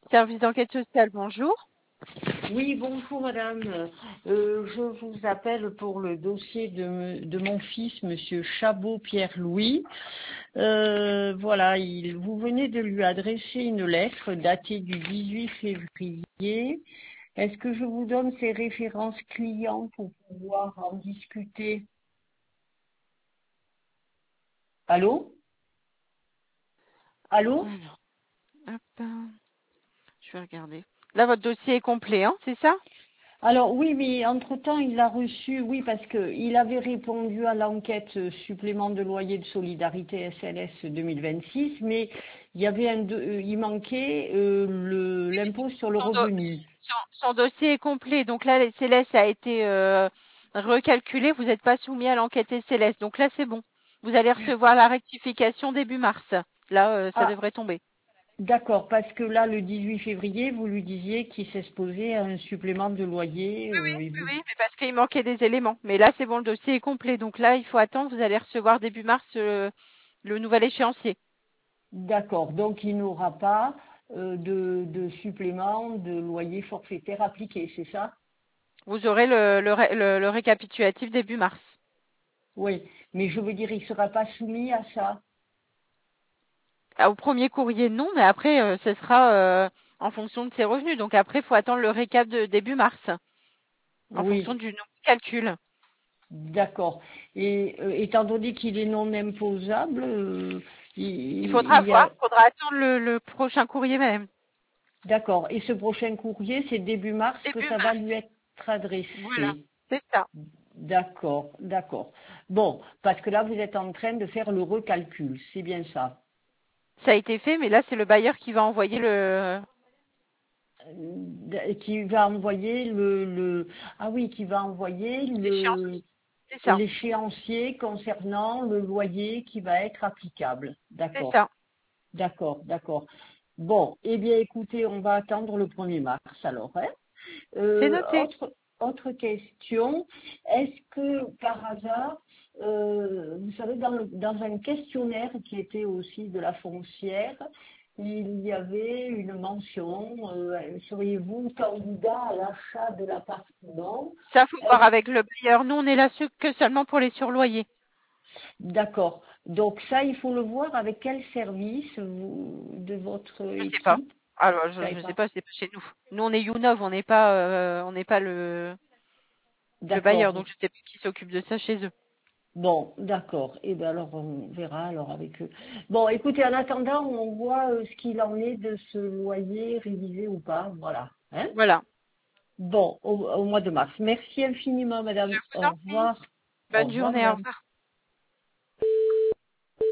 Service d'enquête sociale, bonjour. Oui, bonjour madame. Je vous appelle pour le dossier de mon fils, monsieur Chabot Pierre-Louis. Voilà, vous venez de lui adresser une lettre datée du 18 février. Est-ce que je vous donne ses références clients pour pouvoir en discuter? Allô? Allô? Alors, hop, je vais regarder. Là, votre dossier est complet, hein, c'est ça? Alors oui, mais entre-temps, il l'a reçu, oui, parce qu'il avait répondu à l'enquête supplément de loyer de solidarité SLS 2026, mais il manquait l'impôt sur le Son, do- revenu. son dossier est complet. Donc là, les CLS a été recalculé. Vous n'êtes pas soumis à l'enquête SLS. Donc là, c'est bon. Vous allez recevoir la rectification début mars. Là, ça Ah, devrait tomber. d'accord, parce que là, le 18 février, vous lui disiez qu'il s'exposait à un supplément de loyer. Oui, oui, mais parce qu'il manquait des éléments. Mais là, c'est bon, le dossier est complet. Donc là, il faut attendre. Vous allez recevoir début mars le nouvel échéancier. D'accord, donc il n'aura pas de supplément de loyer forfaitaire appliqué, c'est ça? Vous aurez le récapitulatif début mars. Oui, mais je veux dire, il ne sera pas soumis à ça. Ah, au premier courrier, non, mais après, ce sera en fonction de ses revenus. Donc après, il faut attendre le récap de début mars, en fonction Oui, du nouveau calcul. d'accord. Et étant donné qu'il est non imposable, Il faudra il y voir, a... il faudra attendre le prochain courrier même. D'accord. Et ce prochain courrier, c'est début mars que Début ça va lui mars. être Voilà, adressé. c'est ça. D'accord, d'accord. Bon, parce que là, vous êtes en train de faire le recalcul, c'est bien ça. Ça a été fait, mais là, c'est le bailleur qui va envoyer Qui va envoyer ah oui, qui va envoyer l'échéancier. C'est ça, l'échéancier concernant le loyer qui va être applicable. c'est D'accord. ça. D'accord, d'accord. Bon, eh bien, écoutez, on va attendre le 1er mars alors, hein. C'est noté. Autre question, est-ce que par hasard, vous savez, dans un questionnaire qui était aussi de la foncière, il y avait une mention, seriez-vous candidat à l'achat de l'appartement? Ça, faut voir Est-ce- avec le bailleur. Nous, on est là que seulement pour les surloyers. D'accord. Donc ça, il faut le voir avec quel service de votre Je sais pas. équipe. Alors, Vous savez je sais pas. pas, c'est pas chez nous. Nous, on est Younov, on n'est pas le bailleur, D'accord. donc je sais pas qui s'occupe de ça chez eux. Bon, d'accord. Et bien alors on verra alors avec eux. Bon, écoutez, en attendant, on voit ce qu'il en est de ce loyer révisé ou pas. Voilà. Hein? Voilà. Bon, au mois de mars. Merci infiniment, Je madame. vous Au en prie. revoir. Au Bonne revoir, journée, au madame. revoir.